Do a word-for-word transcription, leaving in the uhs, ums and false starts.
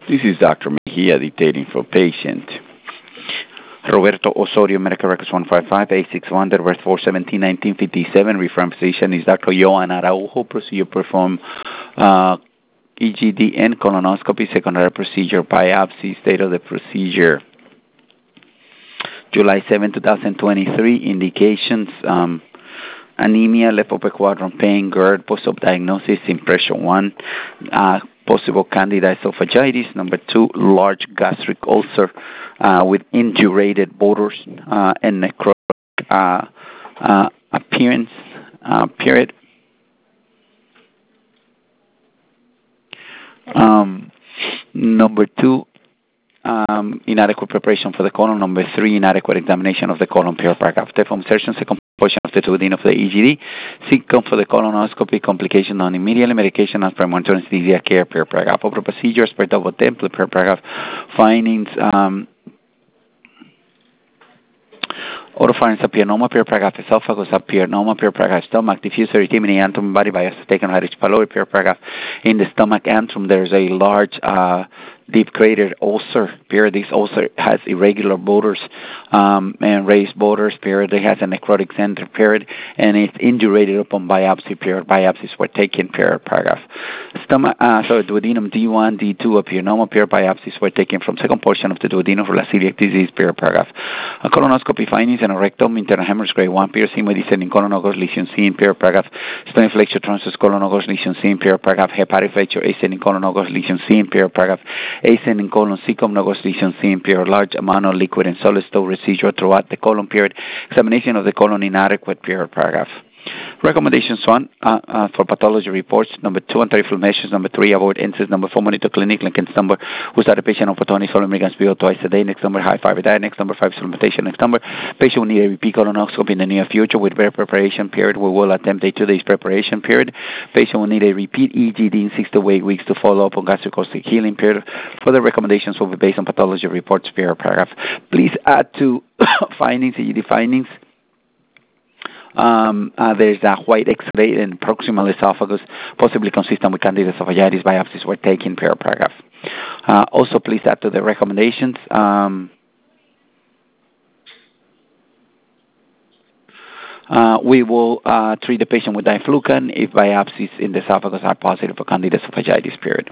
This is Doctor Mejia dictating for patient. Roberto Osorio, Medical Records one five five eight six one, date of birth four seventeen nineteen fifty-seven. Referring physician is Doctor Joan Araujo. Procedure performed uh, E G D and colonoscopy. Secondary procedure biopsy. State of the procedure. July seventh, twenty twenty-three. Indications. Um, anemia, left upper quadrant pain, GERD, post-op diagnosis, impression one, uh, possible candida esophagitis. Number two, large gastric ulcer uh, with indurated borders uh, and necrotic uh, uh, appearance uh, period. Um, number two, um, inadequate preparation for the colon. Number three, inadequate examination of the colon. Pure paragraph. From insertion, second portion of the duodenum of the E G D. Symptom for the colonoscopy, complication on immediately, medication as per monitoring anesthesia care. Pure paragraph. Opera procedures per double template. Pure paragraph. Findings. Um, Oropharynx apianoma, pure paragraph esophagus, apianoma, pure paragraph stomach, diffuse erythema antrum, body bias taken by H. pylori, pure paragraph. In the stomach antrum, there's a large uh, deep crater ulcer. Period. This ulcer has irregular borders um, and raised borders. Period. It has a necrotic center. Period. And it's indurated upon biopsy. Period. Biopsies were taken. Period. Paragraph. Stomach. Uh, so duodenum D one, D two, apianoma. Period. Biopsies were taken from second portion of the duodenum for celiac disease. Period. Paragraph. A colonoscopy findings and a rectum internal hemorrhage grade one. Piercing with descending colonogos lesion seen. Period. Paragraph. Stony flexure transverse colonogos lesion seen. Period. Paragraph. Hepatic flexure ascending colonogos lesion seen. Period. Paragraph. Ascending colon circumnogos lesion seen. Period. Large amount of liquid and solid stool residual throughout the colon. Period. Examination of the colon inadequate. Period. Paragraph. Recommendations one uh, uh, for pathology reports. Number two, anti-reflux measures. Number three, avoid N S A S. Number four, monitor clinic. Lincoln's number, who started patient on Potonic solar milligrams P O twice a day. Next number, high fiber diet. Next number, five supplementation. Next number, patient will need a repeat colonoscopy in the near future with better preparation period. We will attempt a two days preparation period. Patient will need a repeat E G D in six to eight weeks to follow up on gastric ulcer healing period. Further recommendations will be based on pathology reports. Period. Paragraph. Please add to findings, E G D findings. Um, uh, there's a white X-ray in proximal esophagus, possibly consistent with candida esophagitis. Biopsies were taken. Per paragraph. Uh, also, please add to the recommendations. Um, uh, we will uh, treat the patient with diflucan if biopsies in the esophagus are positive for candida esophagitis. Period.